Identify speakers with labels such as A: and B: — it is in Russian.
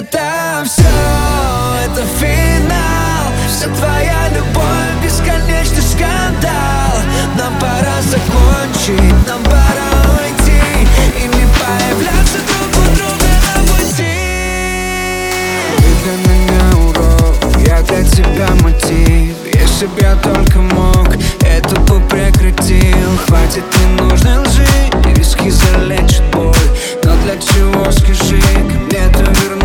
A: это все, это финал. Вся твоя любовь, бесконечный скандал. Нам пора закончить, нам пора уйти и не появляться друг у друга на пути. Ты для меня урок, я для тебя мотив. Если б я только мог, это бы прекратил. Хватит ненужной лжи, риски залечат боль. Но для чего, скажи, ко мне ты вернешься?